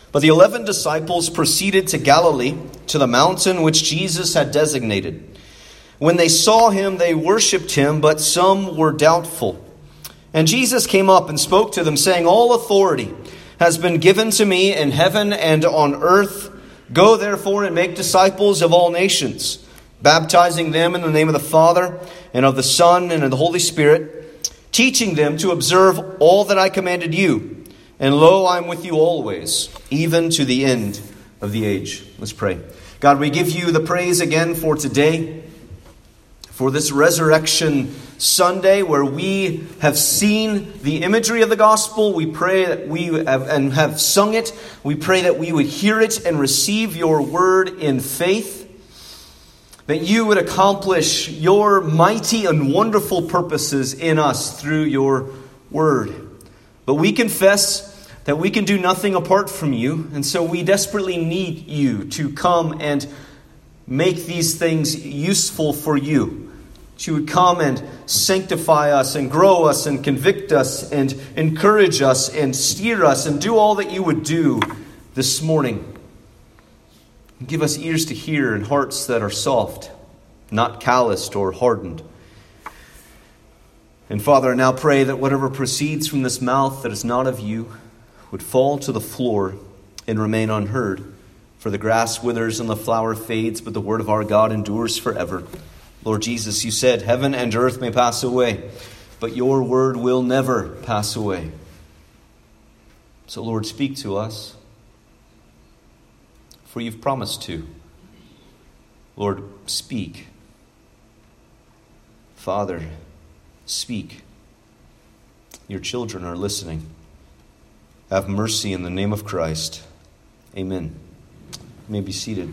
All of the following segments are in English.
But the 11 disciples proceeded to Galilee, to the mountain which Jesus had designated. When they saw him, they worshipped him, but some were doubtful. And Jesus came up and spoke to them, saying, "All authority has been given to me in heaven and on earth. Go therefore and make disciples of all nations, baptizing them in the name of the Father and of the Son and of the Holy Spirit, teaching them to observe all that I commanded you. And lo, I am with you always, even to the end of the age." Let's pray. God, we give you the praise again for today, for this Resurrection Sunday where we have seen the imagery of the gospel. We pray that we have sung it. We pray that we would hear it and receive your word in faith, that you would accomplish your mighty and wonderful purposes in us through your word. But we confess that we can do nothing apart from you, and so we desperately need you to come and make these things useful for you. That you would come and sanctify us and grow us and convict us and encourage us and steer us and do all that you would do this morning. Give us ears to hear and hearts that are soft, not calloused or hardened. And Father, I now pray that whatever proceeds from this mouth that is not of you would fall to the floor and remain unheard. For the grass withers and the flower fades, but the word of our God endures forever. Lord Jesus, you said, "Heaven and earth may pass away, but your word will never pass away." So Lord, speak to us, for you've promised to. Lord, speak. Father, speak. Your children are listening. Have mercy in the name of Christ. Amen. You may be seated.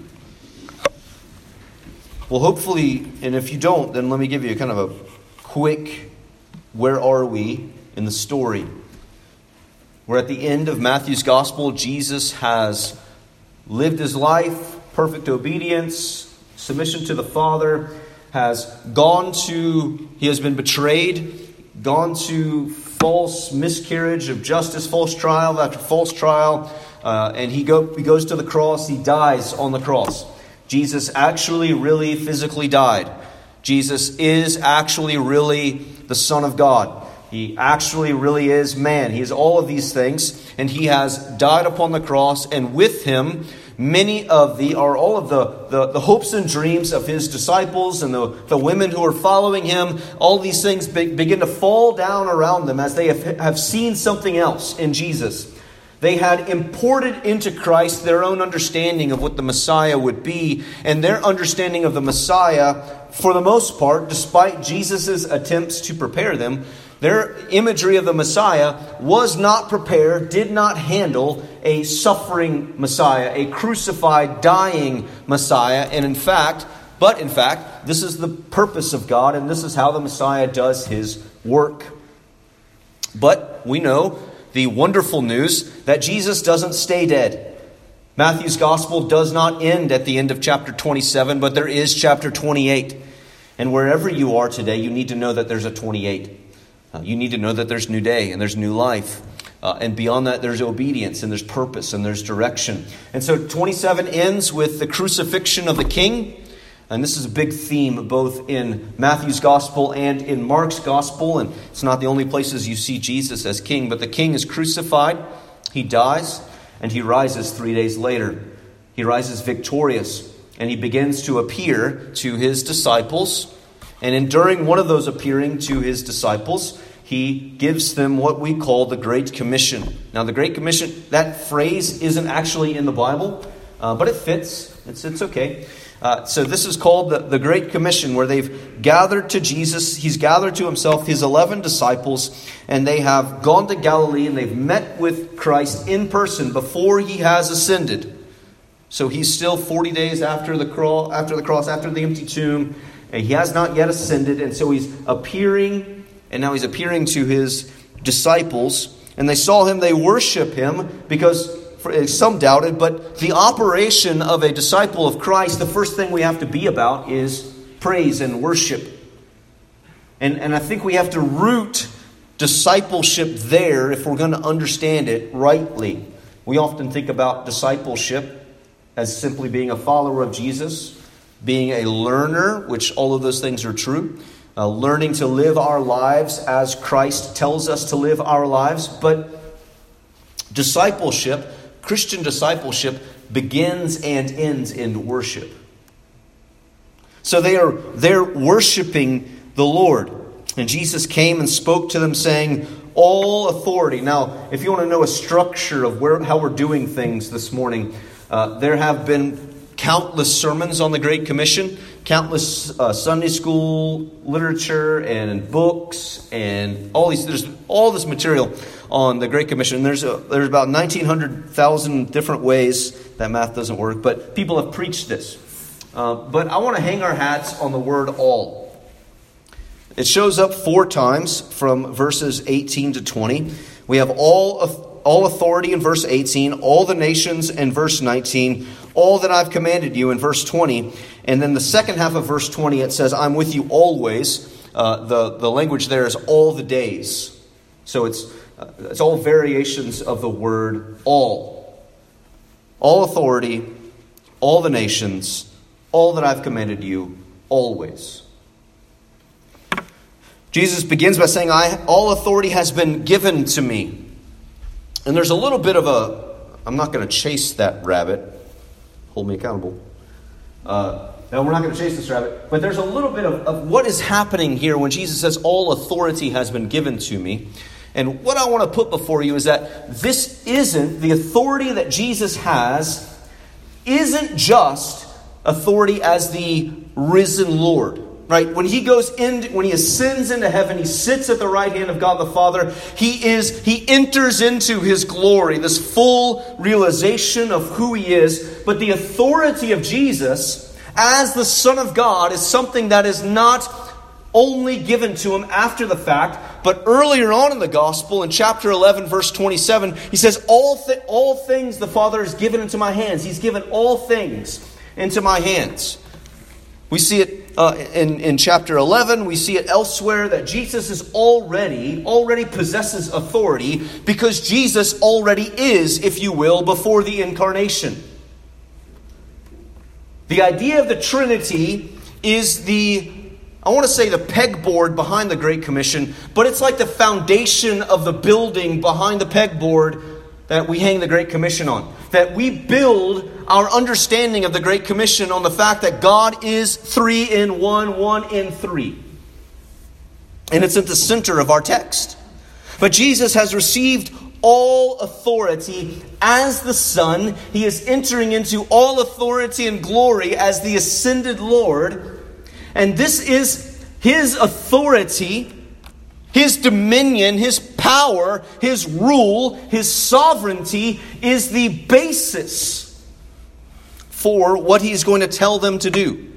Well, hopefully, and if you don't, then let me give you kind of a quick, where are we in the story? We're at the end of Matthew's gospel. Jesus has lived his life, perfect obedience, submission to the Father, he has been betrayed, gone to false miscarriage of justice, false trial after false trial, and he goes to the cross. He dies on the cross. Jesus actually really physically died. Jesus is actually really the Son of God. He actually really is man. He is all of these things, and he has died upon the cross, and with him all of the hopes and dreams of his disciples and the women who are following him. All these things begin to fall down around them as they have seen something else in Jesus. They had imported into Christ their own understanding of what the Messiah would be, and their understanding of the Messiah, for the most part, despite Jesus' attempts to prepare them, their imagery of the Messiah was not prepared, did not handle a suffering Messiah, a crucified, dying Messiah. And in fact, this is the purpose of God, and this is how the Messiah does his work. But we know the wonderful news that Jesus doesn't stay dead. Matthew's gospel does not end at the end of chapter 27, but there is chapter 28. And wherever you are today, you need to know that there's a 28. You need to know that there's new day and there's new life. And beyond that, there's obedience and there's purpose and there's direction. And so 27 ends with the crucifixion of the King. And this is a big theme both in Matthew's gospel and in Mark's gospel. And it's not the only places you see Jesus as king. But the king is crucified, he dies, and he rises 3 days later. He rises victorious, and he begins to appear to his disciples. And during one of those appearing to his disciples, he gives them what we call the Great Commission. Now, the Great Commission, that phrase isn't actually in the Bible, but it fits. It's okay. So this is called the Great Commission, where they've gathered to Jesus. He's gathered to himself his 11 disciples, and they have gone to Galilee, and they've met with Christ in person before he has ascended. So he's still 40 days after the cross, after the empty tomb. And he has not yet ascended, and so he's appearing, and now he's appearing to his disciples. And they saw him, they worship him, because some doubted, but the operation of a disciple of Christ, the first thing we have to be about is praise and worship. And I think we have to root discipleship there if we're going to understand it rightly. We often think about discipleship as simply being a follower of Jesus, being a learner, which all of those things are true, learning to live our lives as Christ tells us to live our lives. But discipleship, Christian discipleship, begins and ends in worship. So they're worshiping the Lord. And Jesus came and spoke to them saying, all authority. Now, if you want to know a structure of how we're doing things this morning, there have been countless sermons on the Great Commission, countless Sunday school literature and books, and there's all this material on the Great Commission. There's about 1,900,000 different ways. That math doesn't work, but people have preached this. But I want to hang our hats on the word all. It shows up 4 times from verses 18 to 20. We have all authority in verse 18, all the nations in verse 19, all that I've commanded you in verse 20. And then the second half of verse 20, it says, I'm with you always. The language there is all the days. So it's all variations of the word all. All authority, all the nations, all that I've commanded you, always. Jesus begins by saying, all authority has been given to me. And there's a little bit of I'm not going to chase that rabbit. Hold me accountable. No, we're not going to chase this rabbit. But there's a little bit of what is happening here when Jesus says, all authority has been given to me. And what I want to put before you is that the authority that Jesus has isn't just authority as the risen Lord. Right? When he ascends into heaven, he sits at the right hand of God the Father. He enters into his glory, this full realization of who he is. But the authority of Jesus as the Son of God is something that is not only given to him after the fact, but earlier on in the gospel, in chapter 11, verse 27, he says, all things the Father has given into my hands. He's given all things into my hands. We see it in chapter 11. We see it elsewhere that Jesus is already possesses authority because Jesus already is, if you will, before the incarnation. The idea of the Trinity is the pegboard behind the Great Commission, but it's like the foundation of the building behind the pegboard that we hang the Great Commission on. That we build our understanding of the Great Commission on the fact that God is 3 in 1, 1 in 3. And it's at the center of our text. But Jesus has received all authority as the Son. He is entering into all authority and glory as the ascended Lord. And this is his authority, his dominion, his power, his rule, his sovereignty is the basis for what he's going to tell them to do.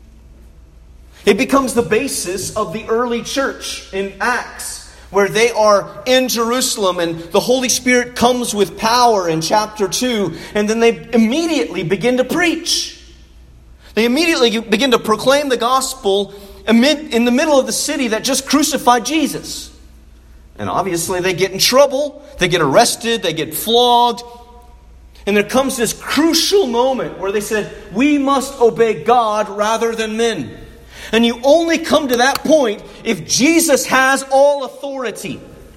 It becomes the basis of the early church in Acts, where they are in Jerusalem and the Holy Spirit comes with power in chapter 2, and then they immediately begin to preach. They immediately begin to proclaim the gospel in the middle of the city that just crucified Jesus. And obviously they get in trouble, they get arrested, they get flogged. And there comes this crucial moment where they said, we must obey God rather than men. And you only come to that point if Jesus has all authority.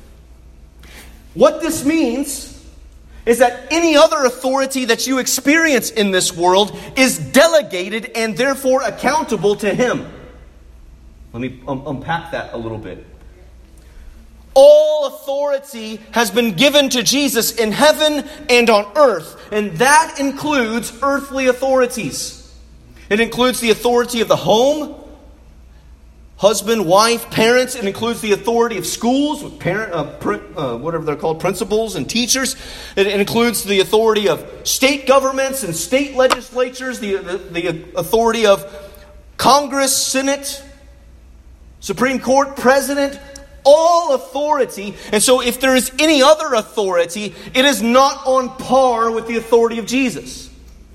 What this means is that any other authority that you experience in this world is delegated and therefore accountable to him. Let me unpack that a little bit. All authority has been given to Jesus in heaven and on earth, and that includes earthly authorities. It includes the authority of the home, husband, wife, parents. It includes the authority of schools, with whatever they're called, principals and teachers. It includes the authority of state governments and state legislatures, the authority of Congress, Senate, Supreme Court, President. All authority. And so if there is any other authority, it is not on par with the authority of Jesus.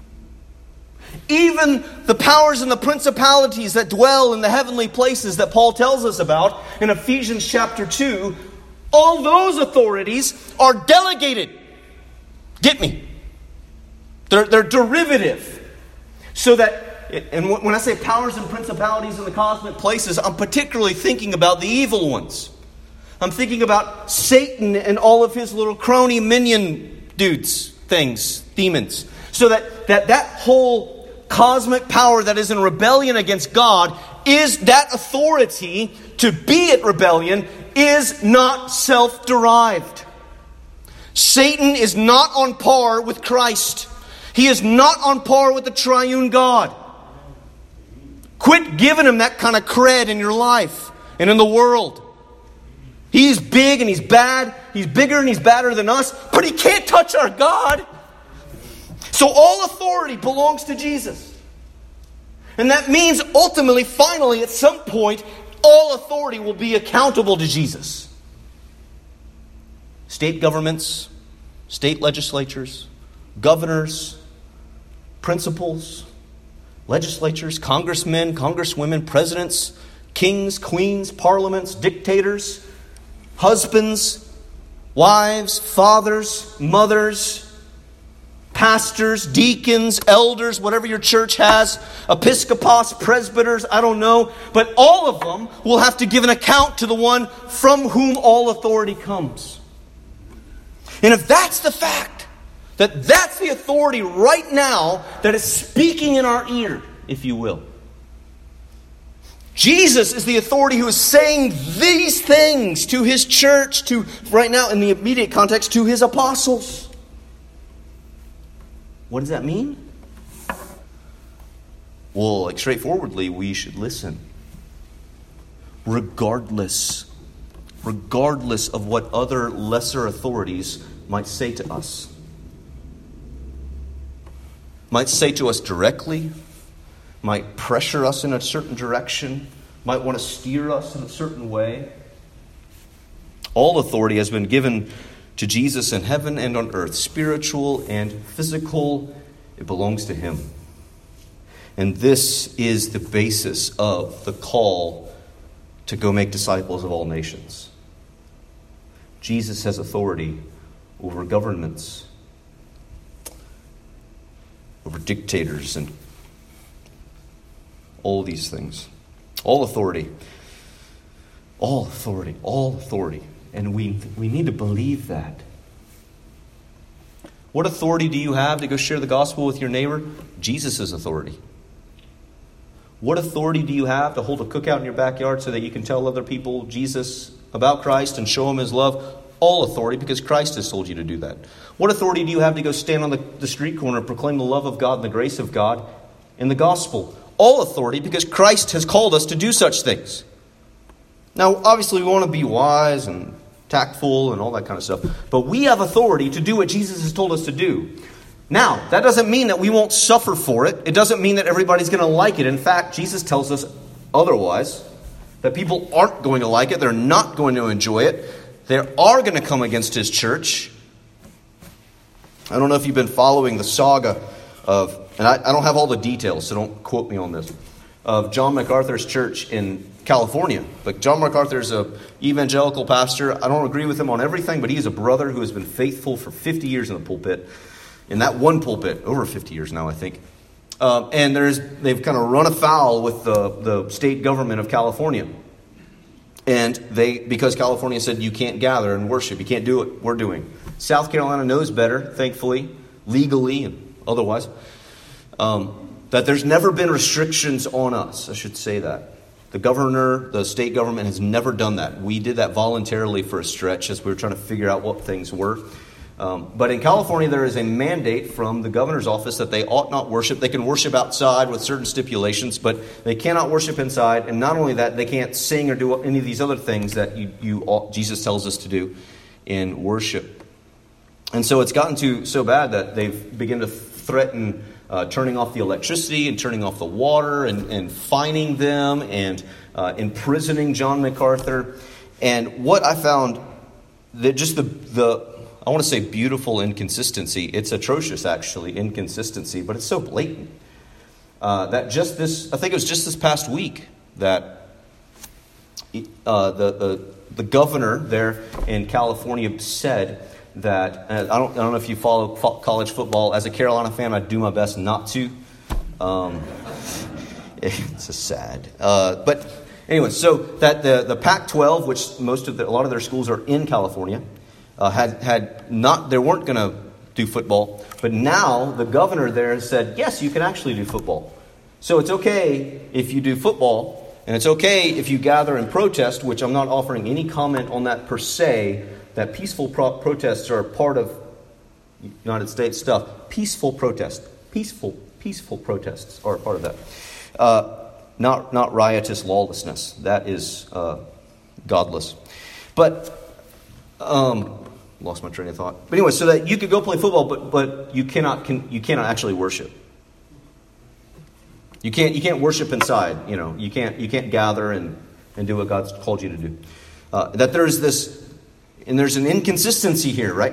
Even the powers and the principalities that dwell in the heavenly places that Paul tells us about in Ephesians chapter 2, all those authorities are delegated. Get me? They're derivative. So that, and when I say powers and principalities in the cosmic places, I'm particularly thinking about the evil ones. I'm thinking about Satan and all of his little crony minion dudes, things, demons. So that whole cosmic power that is in rebellion against God, is that authority to be at rebellion is not self-derived. Satan is not on par with Christ. He is not on par with the triune God. Quit giving him that kind of cred in your life and in the world. He's big and he's bad. He's bigger and he's badder than us, but he can't touch our God. So all authority belongs to Jesus. And that means ultimately, finally, at some point, all authority will be accountable to Jesus. State governments, state legislatures, governors, principals, legislatures, congressmen, congresswomen, presidents, kings, queens, parliaments, dictators, husbands, wives, fathers, mothers, pastors, deacons, elders, whatever your church has, episcopos, presbyters, I don't know. But all of them will have to give an account to the one from whom all authority comes. And if that's the fact, that's the authority right now that is speaking in our ear, if you will. Jesus is the authority who is saying these things to his church, to, right now in the immediate context, to his apostles. What does that mean? Well, straightforwardly, we should listen. Regardless of what other lesser authorities might say to us. Might say to us directly, might pressure us in a certain direction, might want to steer us in a certain way. All authority has been given to Jesus in heaven and on earth, spiritual and physical. It belongs to him. And this is the basis of the call to go make disciples of all nations. Jesus has authority over governments, over dictators, and all these things. All authority. All authority. All authority. And we need to believe that. What authority do you have to go share the gospel with your neighbor? Jesus' authority. What authority do you have to hold a cookout in your backyard so that you can tell other people Jesus about Christ and show them his love? All authority, because Christ has told you to do that. What authority do you have to go stand on the street corner and proclaim the love of God and the grace of God in the gospel? All authority, because Christ has called us to do such things. Now, obviously, we want to be wise and tactful and all that kind of stuff. But we have authority to do what Jesus has told us to do. Now, that doesn't mean that we won't suffer for it. It doesn't mean that everybody's going to like it. In fact, Jesus tells us otherwise, that people aren't going to like it. They're not going to enjoy it. They are going to come against his church. I don't know if you've been following the saga of, and I don't have all the details, so don't quote me on this, of John MacArthur's church in California. But John MacArthur is an evangelical pastor. I don't agree with him on everything, but he is a brother who has been faithful for 50 years in the pulpit. In that one pulpit, over 50 years now, I think. And they've kind of run afoul with the state government of California. And because California said you can't gather and worship, you can't do what we're doing. South Carolina knows better, thankfully, legally and otherwise, that there's never been restrictions on us. I should say that. The governor, the state government has never done that. We did that voluntarily for a stretch as we were trying to figure out what things were. But in California, there is a mandate from the governor's office that they ought not worship. They can worship outside with certain stipulations, but they cannot worship inside. And not only that, they can't sing or do any of these other things that Jesus tells us to do in worship. And so it's gotten to so bad that they've begun to threaten turning off the electricity and turning off the water and fining them and imprisoning John MacArthur. And what I found, that just I want to say beautiful inconsistency. It's atrocious, actually, inconsistency, but it's so blatant. I think it was just this past week that the governor there in California said that I don't know if you follow college football. As a Carolina fan, I do my best not to. It's a sad. But anyway, so that the Pac-12, which a lot of their schools are in California, they weren't going to do football, but now the governor there has said, yes, you can actually do football. So it's okay if you do football, and it's okay if you gather and protest, which I'm not offering any comment on that per se, that peaceful protests are a part of United States stuff. Peaceful protests are a part of that. Not riotous lawlessness. That is godless. But lost my train of thought. But anyway, so that you could go play football, but you cannot actually worship. You can't worship inside. You can't gather and do what God's called you to do. That there's an inconsistency here, right?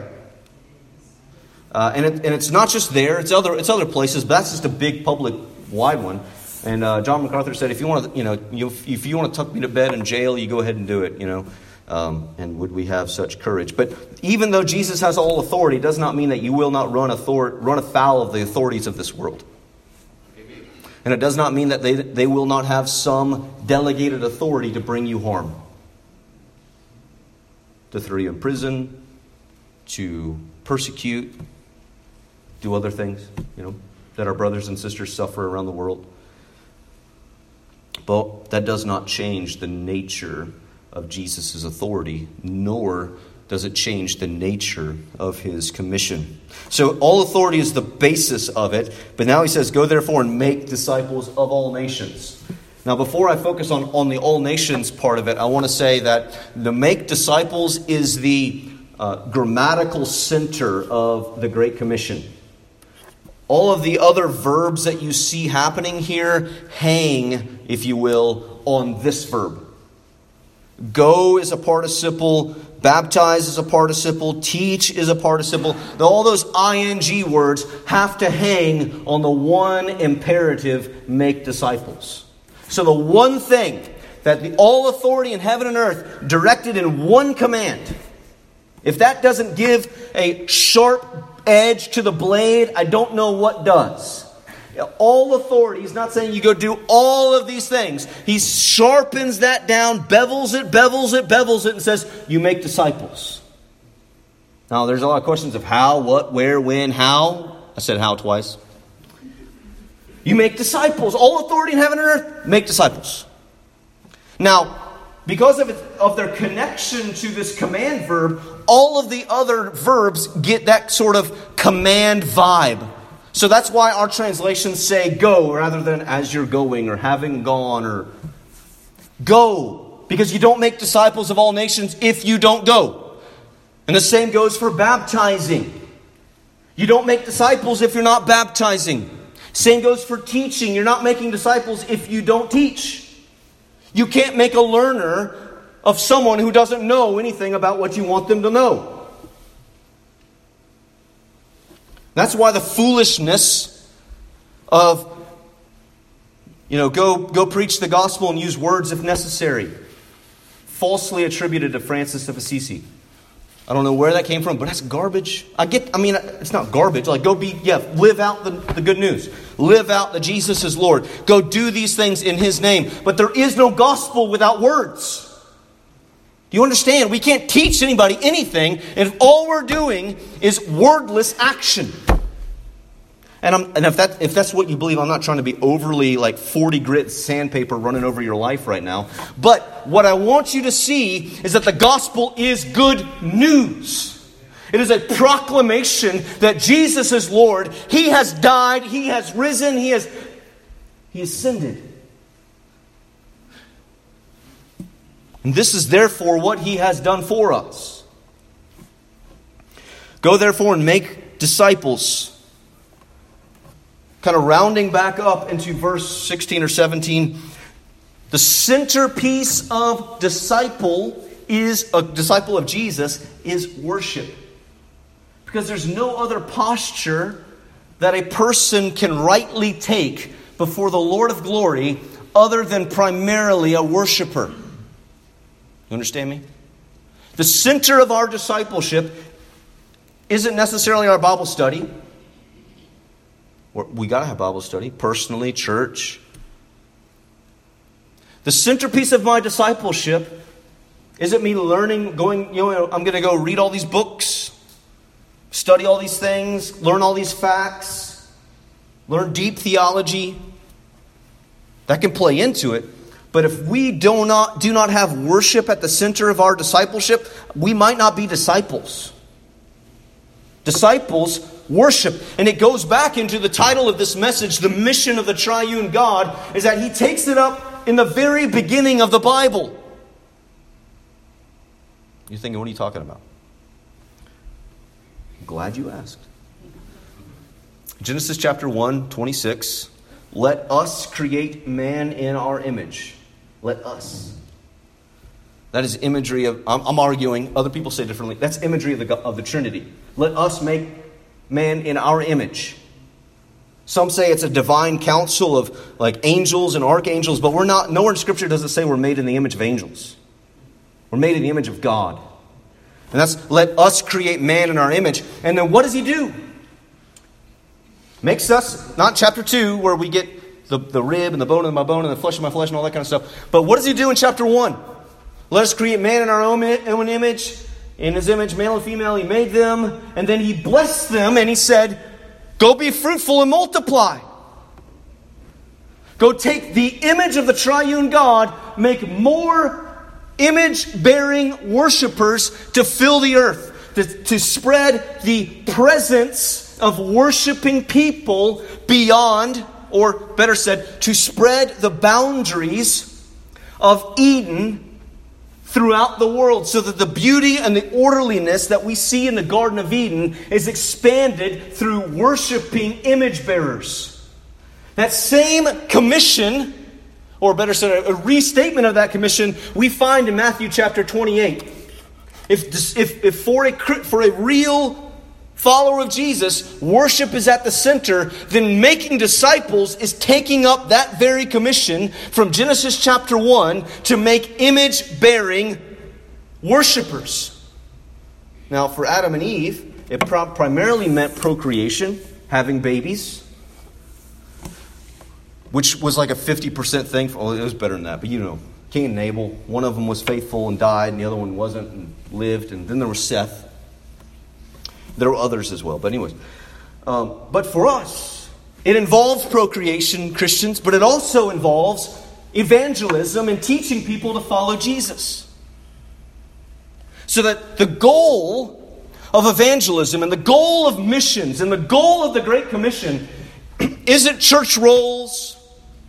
And it's not just there; it's other places. But that's just a big public wide one. And John MacArthur said, if you want to tuck me to bed in jail, you go ahead and do it. And would we have such courage? But even though Jesus has all authority, it does not mean that you will not run afoul of the authorities of this world. And it does not mean that they will not have some delegated authority to bring you harm. To throw you in prison, to persecute, do other things, that our brothers and sisters suffer around the world. But that does not change the nature of Jesus' authority, nor does it change the nature of his commission. So all authority is the basis of it. But now he says, go therefore and make disciples of all nations. Now before I focus on the all nations part of it, I want to say that the make disciples is the grammatical center of the Great Commission. All of the other verbs that you see happening here hang, if you will, on this verb. Go is a participle. Baptize is a participle. Teach is a participle. All those ing words have to hang on the one imperative, make disciples. So the one thing that all authority in heaven and earth directed in one command, if that doesn't give a sharp edge to the blade, I don't know what does. All authority, he's not saying you go do all of these things. He sharpens that down, bevels it, and says, you make disciples. Now, there's a lot of questions of how, what, where, when, how. I said how twice. You make disciples. All authority in heaven and earth, make disciples. Now, because of their connection to this command verb, all of the other verbs get that sort of command vibe. So that's why our translations say go rather than as you're going or having gone or go. Because you don't make disciples of all nations if you don't go. And the same goes for baptizing. You don't make disciples if you're not baptizing. Same goes for teaching. You're not making disciples if you don't teach. You can't make a learner of someone who doesn't know anything about what you want them to know. That's why the foolishness of, go preach the gospel and use words if necessary, falsely attributed to Francis of Assisi. I don't know where that came from, but that's garbage. It's not garbage. Live out the good news. Live out that Jesus is Lord. Go do these things in His name. But there is no gospel without words. Do you understand? We can't teach anybody anything if all we're doing is wordless action. And if that's what you believe, I'm not trying to be overly 40 grit sandpaper running over your life right now. But what I want you to see is that the gospel is good news. It is a proclamation that Jesus is Lord. He has died. He has risen. He ascended. And this is therefore what He has done for us. Go therefore and make disciples. Kind of rounding back up into verse 16 or 17. The centerpiece of disciple of Jesus is worship. Because there's no other posture that a person can rightly take before the Lord of glory other than primarily a worshiper. You understand me? The center of our discipleship isn't necessarily our Bible study. We got to have Bible study, personally, church. The centerpiece of my discipleship isn't me learning, I'm going to go read all these books, study all these things, learn all these facts, learn deep theology. That can play into it. But if we do not have worship at the center of our discipleship, we might not be disciples. Disciples worship. And it goes back into the title of this message, the mission of the triune God, is that He takes it up in the very beginning of the Bible. You're thinking, what are you talking about? I'm glad you asked. Genesis chapter 1, 26. Let us create man in our image. Let us. That is imagery of, I'm arguing, other people say differently. That's imagery of the Trinity. Let us make man in our image. Some say it's a divine council of like angels and archangels, but we're not. Nowhere in Scripture does it say we're made in the image of angels. We're made in the image of God. And that's let us create man in our image. And then what does He do? Makes us, not chapter 2 where we get the rib and the bone of my bone and the flesh of my flesh and all that kind of stuff. But what does He do in chapter 1? Let us create man in our own image. In His image, male and female, He made them. And then He blessed them and He said, go be fruitful and multiply. Go take the image of the triune God, make more image-bearing worshipers to fill the earth, to spread the presence of worshiping people beyond, or better said, to spread the boundaries of Eden throughout the world, so that the beauty and the orderliness that we see in the Garden of Eden is expanded through worshiping image bearers. That same commission, or better said, a restatement of that commission, we find in Matthew chapter 28. If for a real follower of Jesus, worship is at the center, then making disciples is taking up that very commission from Genesis chapter 1 to make image-bearing worshipers. Now, for Adam and Eve, it primarily meant procreation, having babies, which was like a 50% thing. It was better than that, but Cain and Abel, one of them was faithful and died, and the other one wasn't and lived, and then there was Seth. There were others as well. But anyways. But for us, it involves procreation, Christians, but it also involves evangelism and teaching people to follow Jesus. So that the goal of evangelism and the goal of missions and the goal of the Great Commission isn't church rolls.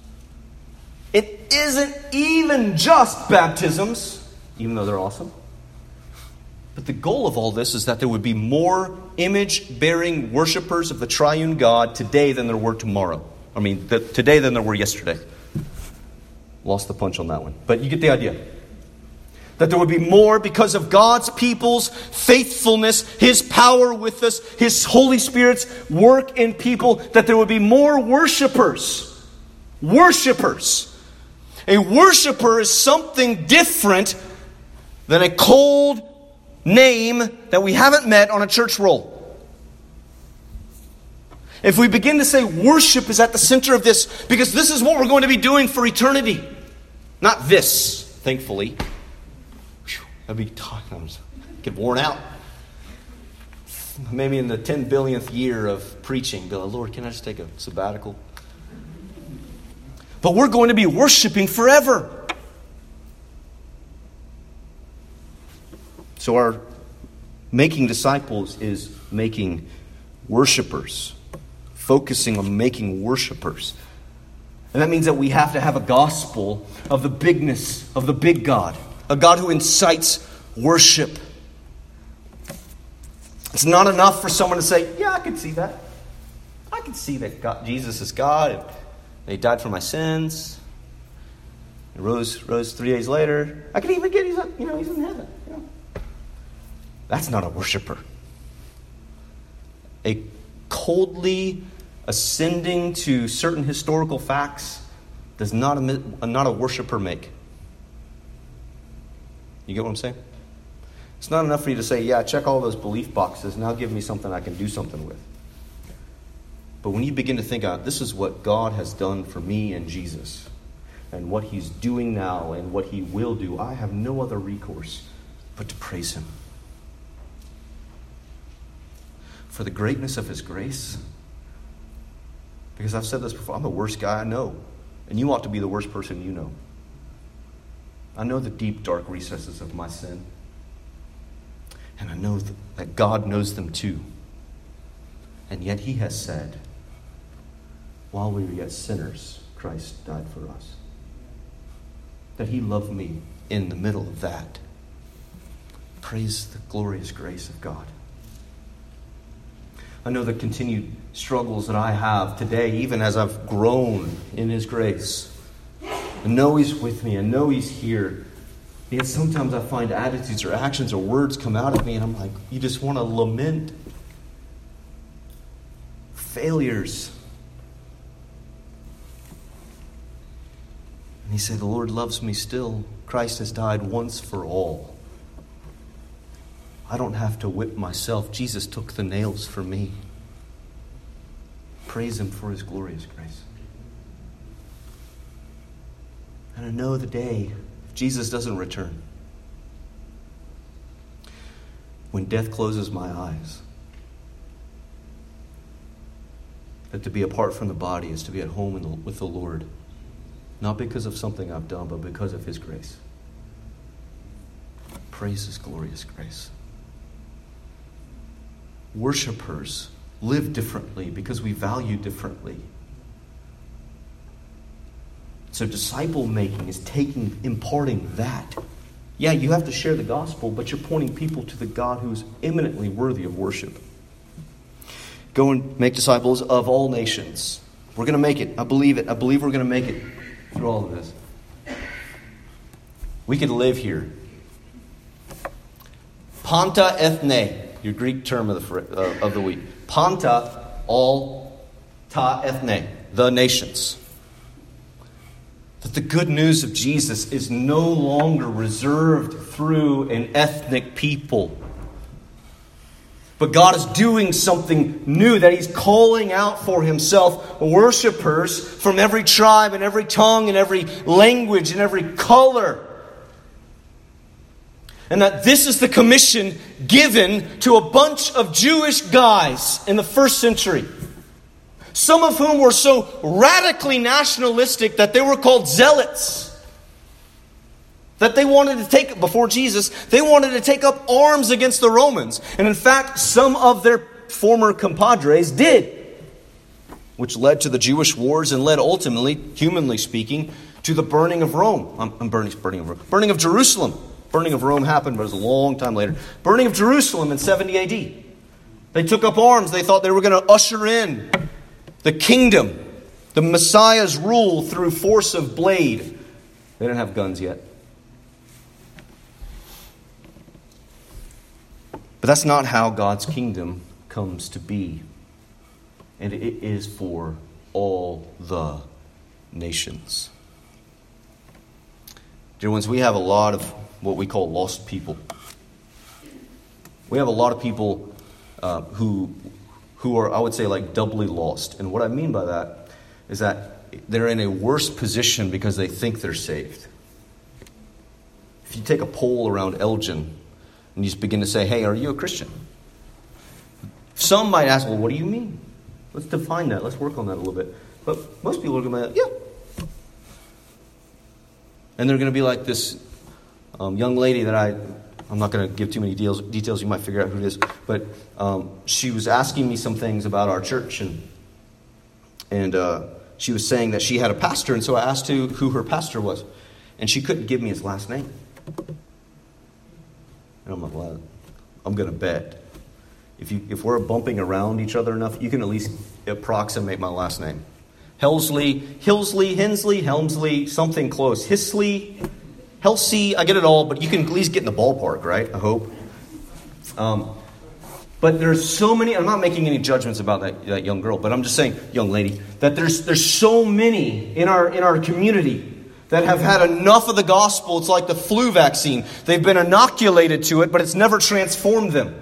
It isn't even just baptisms, even though they're awesome. But the goal of all this is that there would be more image-bearing worshipers of the triune God today than there were tomorrow. Today than there were yesterday. Lost the punch on that one. But you get the idea. That there would be more because of God's people's faithfulness, His power with us, His Holy Spirit's work in people, that there would be more worshipers. Worshipers. A worshiper is something different than a cold name that we haven't met on a church roll. If we begin to say worship is at the center of this, because this is what we're going to be doing for eternity. Not this, thankfully. I'd be get worn out. Maybe in the 10 billionth year of preaching, go, Lord, can I just take a sabbatical? But we're going to be worshiping forever. So our making disciples is making worshipers. Focusing on making worshipers. And that means that we have to have a gospel of the bigness of the big God. A God who incites worship. It's not enough for someone to say, yeah, I can see that. I can see that Jesus is God. And He died for my sins. He rose 3 days later. I can even get, he's in heaven. That's not a worshiper. A coldly ascending to certain historical facts does not a worshiper make. You get what I'm saying? It's not enough for you to say, yeah, check all those belief boxes. Now give me something I can do something with. But when you begin to think out, this is what God has done for me and Jesus, and what he's doing now and what he will do, I have no other recourse but to praise him for the greatness of his grace. Because I've said this before, I'm the worst guy I know. And you ought to be the worst person you know. I know the deep, dark recesses of my sin. And I know that God knows them too. And yet he has said, while we were yet sinners, Christ died for us. That he loved me in the middle of that. Praise the glorious grace of God. I know the continued struggles that I have today, even as I've grown in his grace. I know he's with me. I know he's here. Yet sometimes I find attitudes or actions or words come out of me and I'm like, you just want to lament failures. And he said, the Lord loves me still. Christ has died once for all. I don't have to whip myself. Jesus took the nails for me. Praise him for his glorious grace. And I know the day, if Jesus doesn't return, when death closes my eyes, that to be apart from the body is to be at home with the Lord. Not because of something I've done, but because of his grace. Praise his glorious grace. Worshippers live differently because we value differently. So disciple making is imparting that. Yeah, you have to share the gospel, but you're pointing people to the God who's eminently worthy of worship. Go and make disciples of all nations. We're going to make it. I believe it. I believe we're going to make it through all of this. We could live here. Panta ethne. Your Greek term of the week. Panta, all, ta ethne, the nations. That the good news of Jesus is no longer reserved through an ethnic people. But God is doing something new, that he's calling out for himself worshipers from every tribe and every tongue and every language and every color. And that this is the commission given to a bunch of Jewish guys in the first century. Some of whom were so radically nationalistic that they were called zealots. That they wanted to take, before Jesus, they wanted to take up arms against the Romans. And in fact, some of their former compadres did. Which led to the Jewish wars and led ultimately, humanly speaking, to the burning of Rome. Burning of Jerusalem. Burning of Rome happened, but it was a long time later. Burning of Jerusalem in 70 AD. They took up arms. They thought they were going to usher in the kingdom, the Messiah's rule through force of blade. They didn't have guns yet. But that's not how God's kingdom comes to be. And it is for all the nations. Dear ones, we have a lot of what we call lost people. We have a lot of people who are, I would say, like doubly lost. And what I mean by that is that they're in a worse position because they think they're saved. If you take a poll around Elgin and you just begin to say, hey, are you a Christian? Some might ask, well, what do you mean? Let's define that. Let's work on that a little bit. But most people are going to be like, yeah. And they're going to be like this young lady that I'm not going to give too many details. You might figure out who it is. But she was asking me some things about our church. And she was saying that she had a pastor. And so I asked who her pastor was. And she couldn't give me his last name. And I'm like, well, I'm going to bet. If we're bumping around each other enough, you can at least approximate my last name. Hillsley, Helmsley, something close. Helsey, I get it all, but you can at least get in the ballpark, right? I hope. But there's so many, I'm not making any judgments about that young girl, but I'm just saying, young lady, that there's so many in our community that have had enough of the gospel. It's like the flu vaccine. They've been inoculated inoculated to it, but it's never transformed them.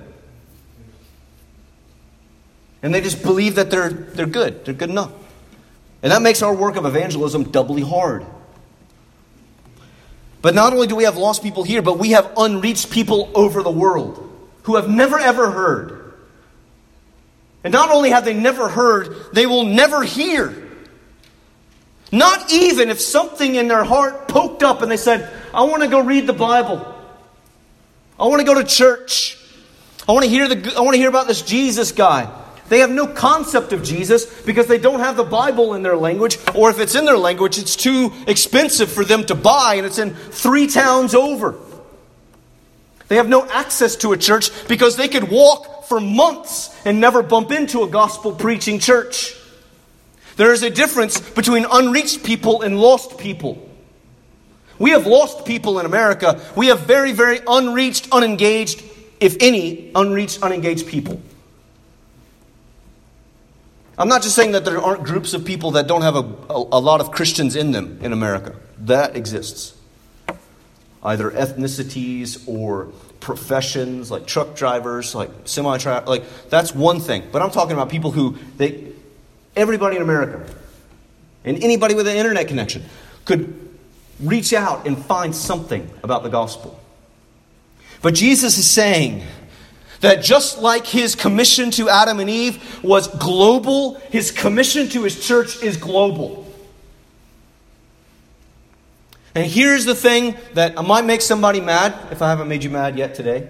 And they just believe that they're good. They're good enough. And that makes our work of evangelism doubly hard. But not only do we have lost people here, but we have unreached people over the world who have never ever heard. And not only have they never heard, they will never hear. Not even if something in their heart poked up and they said, I want to go read the Bible. I want to go to church. I want to hear about this Jesus guy. They have no concept of Jesus because they don't have the Bible in their language, or if it's in their language, it's too expensive for them to buy, and it's in 3 towns over. They have no access to a church because they could walk for months and never bump into a gospel-preaching church. There is a difference between unreached people and lost people. We have lost people in America. We have very, very unreached, unengaged, if any, unreached, unengaged people. I'm not just saying that there aren't groups of people that don't have a lot of Christians in them in America. That exists. Either ethnicities or professions, like truck drivers, like semi-truck, like that's one thing. But I'm talking about people who, everybody in America, and anybody with an internet connection, could reach out and find something about the gospel. But Jesus is saying that just like His commission to Adam and Eve was global, His commission to His church is global. And here's the thing that might make somebody mad, if I haven't made you mad yet today.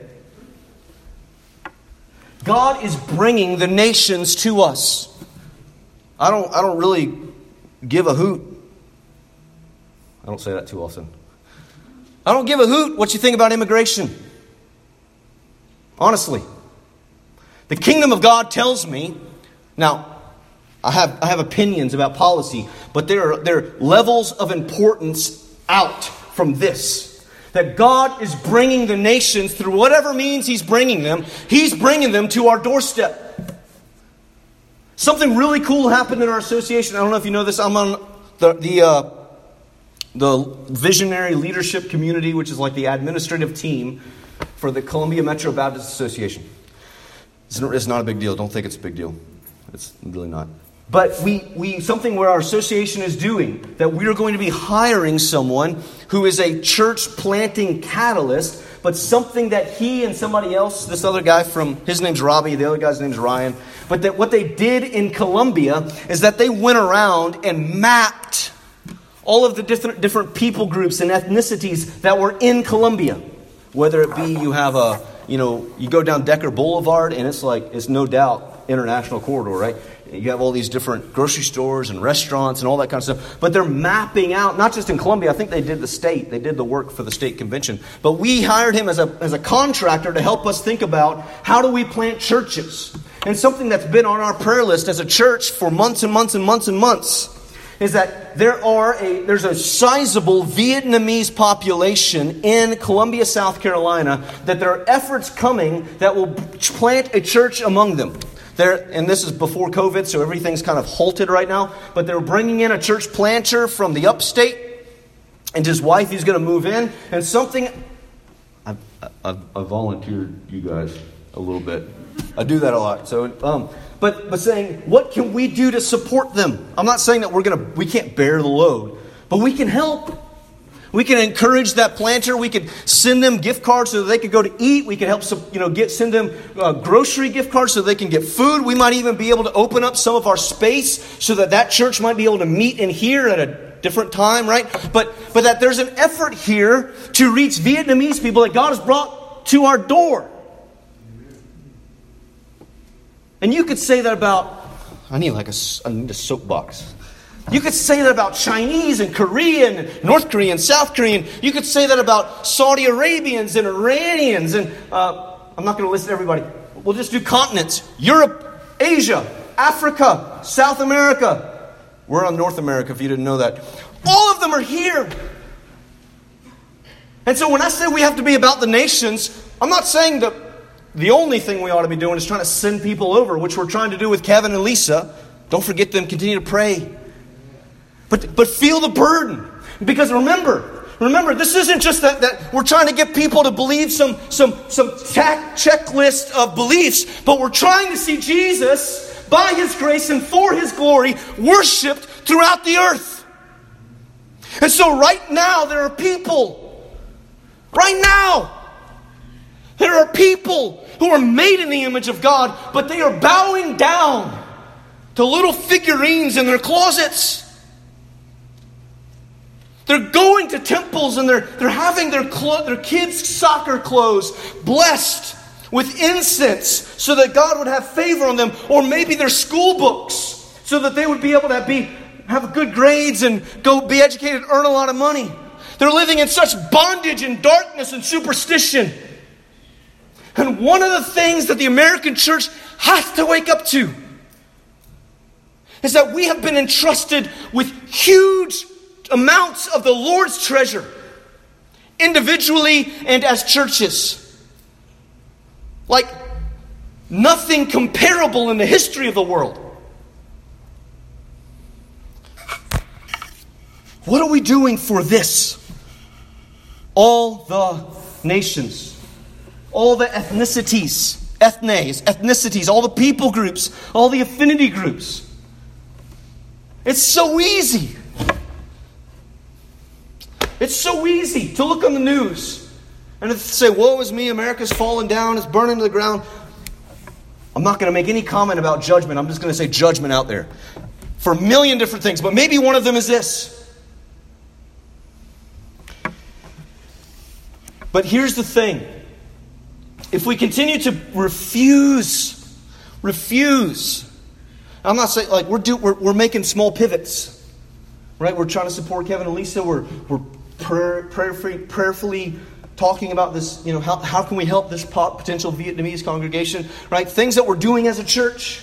God is bringing the nations to us. I don't really give a hoot. I don't say that too often. I don't give a hoot what you think about immigration. Honestly. The kingdom of God tells me, now, I have opinions about policy, but there are levels of importance out from this. That God is bringing the nations through whatever means He's bringing them. He's bringing them to our doorstep. Something really cool happened in our association. I don't know if you know this. I'm on the visionary leadership community, which is like the administrative team for the Columbia Metro Baptist Association. It's not a big deal. Don't think it's a big deal. It's really not. But we something where our association is doing, that we are going to be hiring someone who is a church planting catalyst, but something that he and somebody else, this other guy his name's Robbie, the other guy's name's Ryan, but that what they did in Columbia is that they went around and mapped all of the different people groups and ethnicities that were in Columbia. Whether it be you have you go down Decker Boulevard and it's no doubt international corridor, right? You have all these different grocery stores and restaurants and all that kind of stuff. But they're mapping out, not just in Columbia, I think they did the work for the state convention. But we hired him as a contractor to help us think about how do we plant churches. And something that's been on our prayer list as a church for months and months and months and months is that there's a sizable Vietnamese population in Columbia, South Carolina, that there are efforts coming that will plant a church among them. And this is before COVID, so everything's kind of halted right now. But they're bringing in a church planter from the upstate, and his wife, he's going to move in. And something, I volunteered you guys a little bit. I do that a lot. So, but saying, what can we do to support them? I'm not saying that we can't bear the load, but we can help. We can encourage that planter. We could send them gift cards so that they could go to eat. We could help send them grocery gift cards so they can get food. We might even be able to open up some of our space so that church might be able to meet in here at a different time, right? But that there's an effort here to reach Vietnamese people that God has brought to our door. And you could say that about, I need a soapbox. You could say that about Chinese and Korean, North Korean, South Korean. You could say that about Saudi Arabians and Iranians. And I'm not going to list everybody. We'll just do continents. Europe, Asia, Africa, South America. We're on North America if you didn't know that. All of them are here. And so when I say we have to be about the nations, I'm not saying that the only thing we ought to be doing is trying to send people over, which we're trying to do with Kevin and Lisa. Don't forget them. Continue to pray. But feel the burden. Because remember, Remember, this isn't just that we're trying to get people to believe some checklist of beliefs, but we're trying to see Jesus, by His grace and for His glory, worshipped throughout the earth. And so right now, there are people who are made in the image of God, but they are bowing down to little figurines in their closets. They're going to temples and they're having their kids' soccer clothes blessed with incense so that God would have favor on them, or maybe their school books so that they would be able to have good grades and go be educated, earn a lot of money. They're living in such bondage and darkness and superstition. And one of the things that the American church has to wake up to is that we have been entrusted with huge amounts of the Lord's treasure, individually and as churches. Like nothing comparable in the history of the world. What are we doing for this? All the nations, all the ethnicities, all the people groups, all the affinity groups. It's so easy. It's so easy to look on the news and to say, woe is me, America's fallen down, it's burning to the ground. I'm not going to make any comment about judgment. I'm just going to say judgment out there for a million different things. But maybe one of them is this. But here's the thing. If we continue to refuse, I'm not saying like we're making small pivots, right? We're trying to support Kevin and Lisa. We're prayerfully talking about this. How can we help this potential Vietnamese congregation, right? Things that we're doing as a church.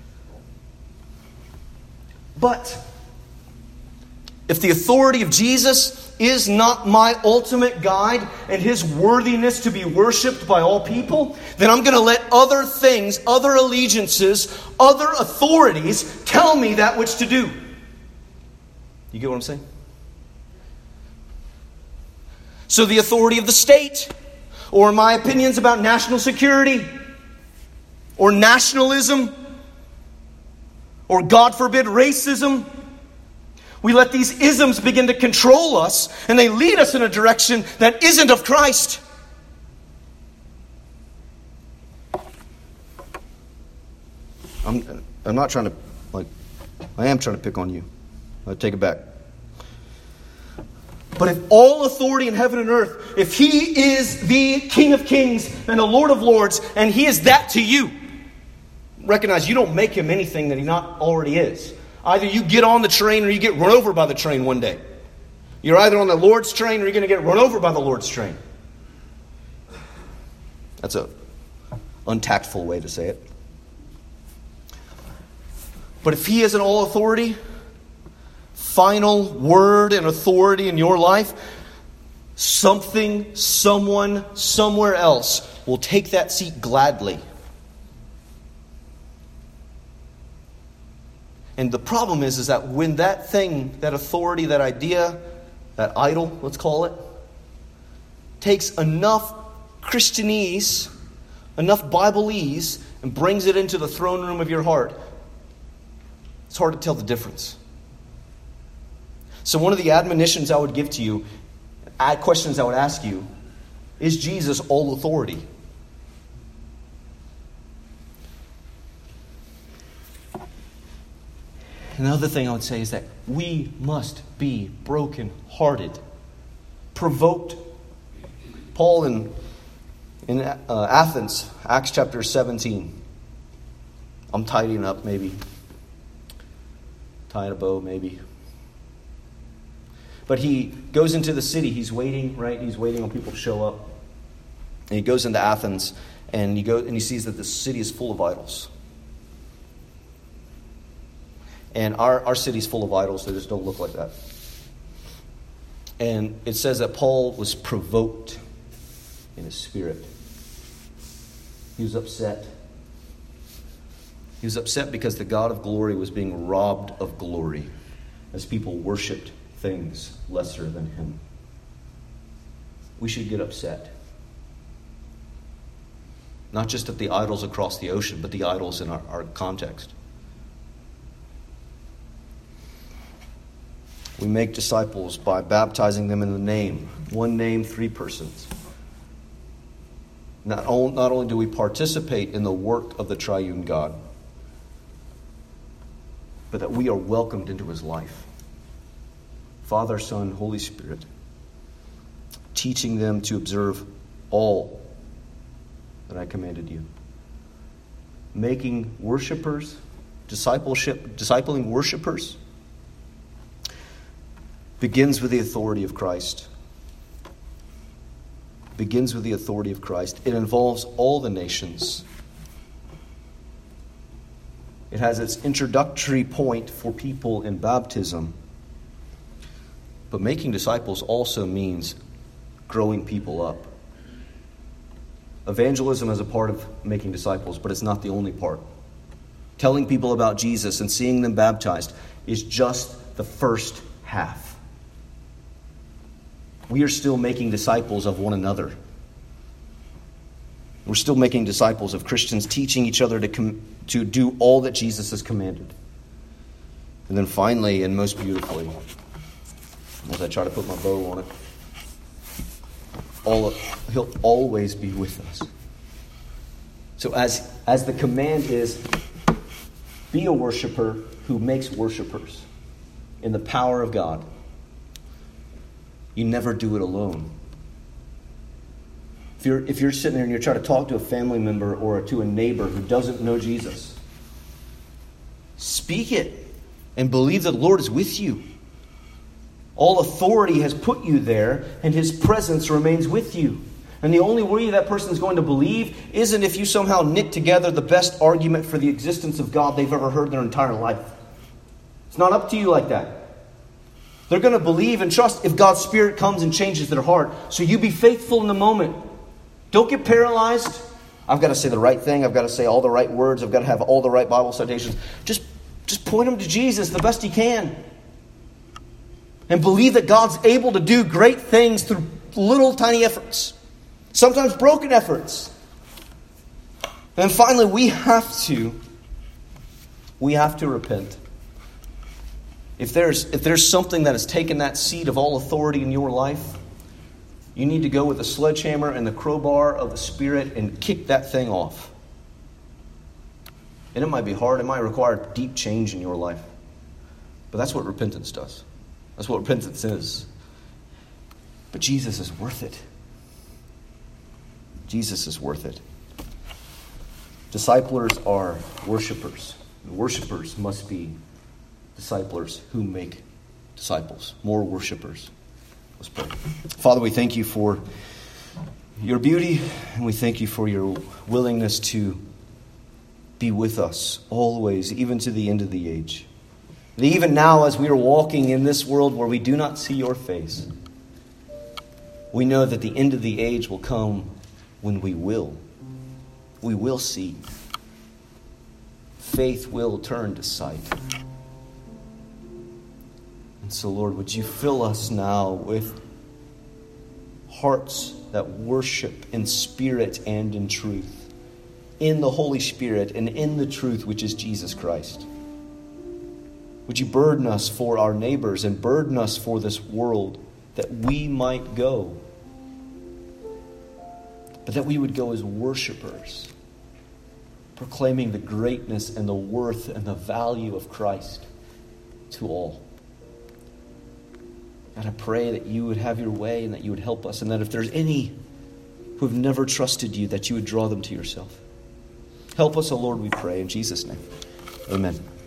But if the authority of Jesus is not my ultimate guide and His worthiness to be worshipped by all people, then I'm going to let other things, other allegiances, other authorities tell me that which to do. You get what I'm saying? So the authority of the state, or my opinions about national security, or nationalism, or God forbid racism, we let these isms begin to control us, and they lead us in a direction that isn't of Christ. I'm not trying to, I am trying to pick on you. I'll take it back. But if all authority in heaven and earth, if He is the King of Kings and the Lord of Lords, and He is that to you, recognize you don't make Him anything that He not already is. Either you get on the train or you get run over by the train one day. You're either on the Lord's train or you're going to get run over by the Lord's train. That's a untactful way to say it. But if He is an all authority, final word and authority in your life, something, someone, somewhere else will take that seat gladly. And the problem is that when that thing, that authority, that idea, that idol, let's call it, takes enough Christianese, enough Bibleese, and brings it into the throne room of your heart, it's hard to tell the difference. So one of the admonitions I would give to you, questions I would ask you, is Jesus all authority? Another thing I would say is that we must be broken-hearted, provoked. Paul in Athens, Acts chapter 17. I'm tidying up, maybe. Tying a bow, maybe. But he goes into the city. He's waiting, right? He's waiting on people to show up. And he goes into Athens, and he sees that the city is full of idols. And our city's full of idols. They just don't look like that. And it says that Paul was provoked in his spirit. He was upset. He was upset because the God of glory was being robbed of glory as people worshipped things lesser than Him. we should get upset. Not just at the idols across the ocean, but the idols in our context. We make disciples by baptizing them in the name. One name, three persons. Not only do we participate in the work of the triune God, but that we are welcomed into his life. Father, Son, Holy Spirit, teaching them to observe all that I commanded you. Making worshipers, discipling worshipers, begins with the authority of Christ. Begins with the authority of Christ. It involves all the nations. It has its introductory point for people in baptism. But making disciples also means growing people up. Evangelism is a part of making disciples, but it's not the only part. Telling people about Jesus and seeing them baptized is just the first half. We are still making disciples of one another. We're still making disciples of Christians, teaching each other to do all that Jesus has commanded. And then finally, and most beautifully, as I try to put my bow on it, he'll always be with us. So as the command is, be a worshiper who makes worshipers in the power of God. You never do it alone. If you're sitting there and you're trying to talk to a family member or to a neighbor who doesn't know Jesus, speak it and believe that the Lord is with you. All authority has put you there, and his presence remains with you. And the only way that person is going to believe isn't if you somehow knit together the best argument for the existence of God they've ever heard in their entire life. It's not up to you like that. They're going to believe and trust if God's Spirit comes and changes their heart. So you be faithful in the moment. Don't get paralyzed. I've got to say the right thing. I've got to say all the right words. I've got to have all the right Bible citations. Just point them to Jesus the best you can. And believe that God's able to do great things through little tiny efforts. Sometimes broken efforts. And finally, we have to repent. If there's something that has taken that seat of all authority in your life, you need to go with the sledgehammer and the crowbar of the Spirit and kick that thing off. And it might be hard. It might require deep change in your life. But that's what repentance does. That's what repentance is. But Jesus is worth it. Jesus is worth it. Disciplers are worshipers. And worshipers must be disciplers who make disciples. More worshipers. Let's pray. Father, we thank you for your beauty, and we thank you for your willingness to be with us always, even to the end of the age. And even now, as we are walking in this world where we do not see your face, we know that the end of the age will come when we will see. Faith will turn to sight. And so, Lord, would you fill us now with hearts that worship in spirit and in truth, in the Holy Spirit and in the truth which is Jesus Christ. Would you burden us for our neighbors and burden us for this world, that we might go, but that we would go as worshipers, proclaiming the greatness and the worth and the value of Christ to all. God, I pray that you would have your way and that you would help us, and that if there's any who have never trusted you, that you would draw them to yourself. Help us, O Lord, we pray, in Jesus' name. Amen.